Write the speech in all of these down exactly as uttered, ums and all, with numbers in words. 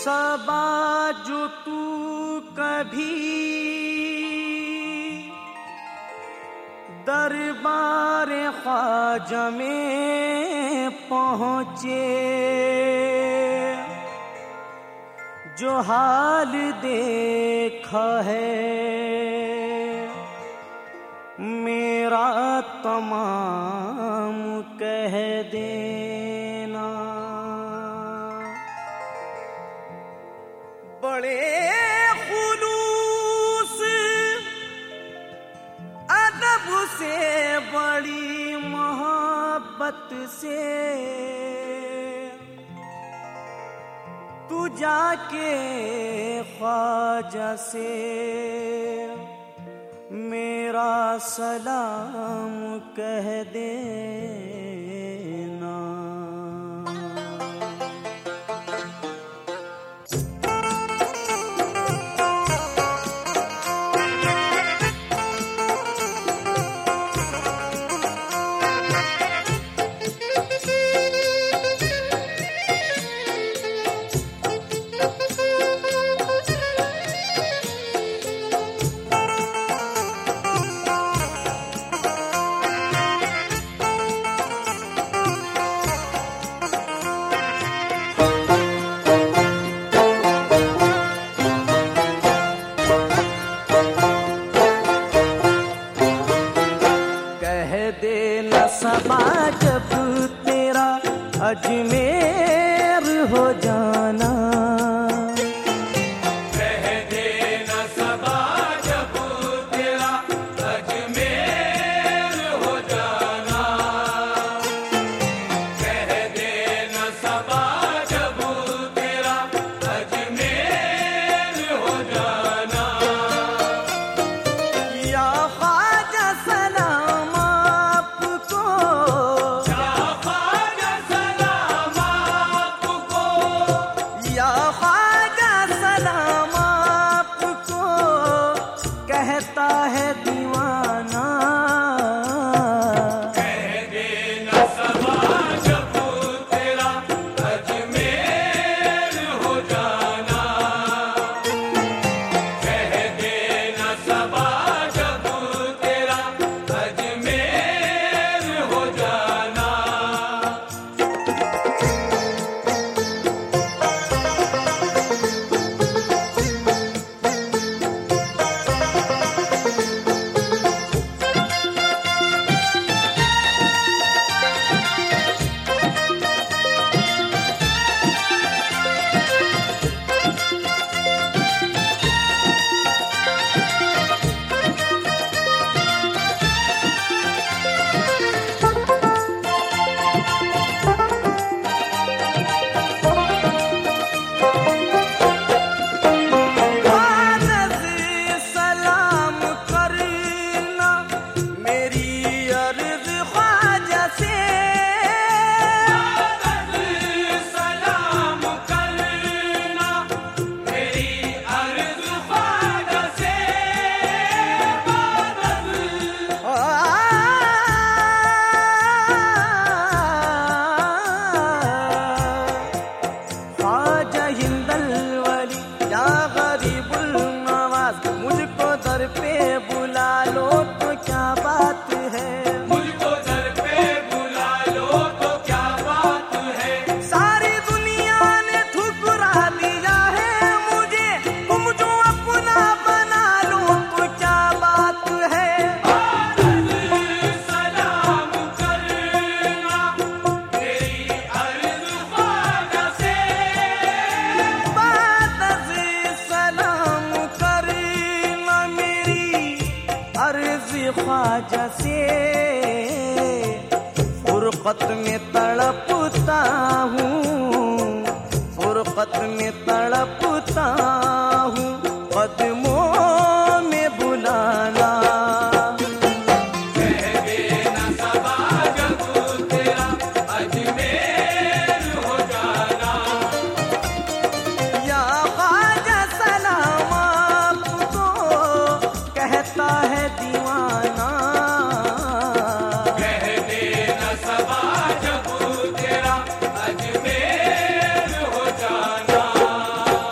सबा जो तू कभी दरबार ख्वाजा में पहुँचे, जो हाल देखा है मेरा तमाम कह देना। बड़े खुलूस अदब से बड़ी मोहब्बत से तू जाके ख्वाजा से मेरा सलाम कह देना। सबा जब तेरा अजमेर हो जाना, कह देना सबा जब तेरा अजमेर हो जाना, कह देना सबा जब तेरा अजमेर हो जाना। या ख्वाजा सलाम कहता है दीवाना। कह देना सबा जब तेरा अजमेर हो जाना, कह देना सबा जब तेरा अजमेर हो जाना। मुझको दर पे बुला लो तो क्या बात है, मुझको दर पे बुला लो तो क्या बात है। सारी दुनिया ने ठुकरा दिया है मुझे, तुम जो अपना बना लो तो क्या बात है। सलाम करना तेरी अर्ज़ ख्वाजा से, सलाम करना मेरी अर्ज़ ख्वाजा से। फुरक़त में तड़पता हूँ, फुरक़त में तड़पता हूँ, कदमों में बुलाना। कह देना सबा जब तेरा अजमेर हो जाना, या ख्वाजा सलाम आपको कहता है दीवाना। कह देना सबा जब तेरा अजमेर हो जाना।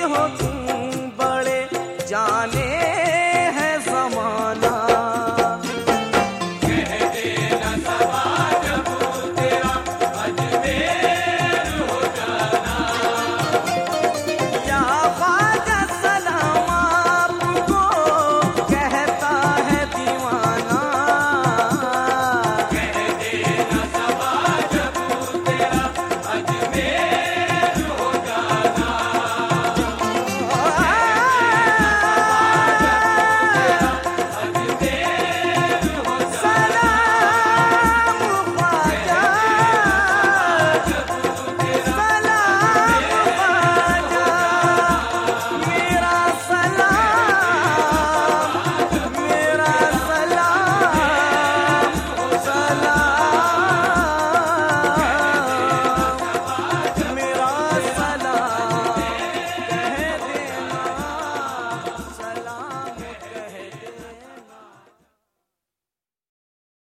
हो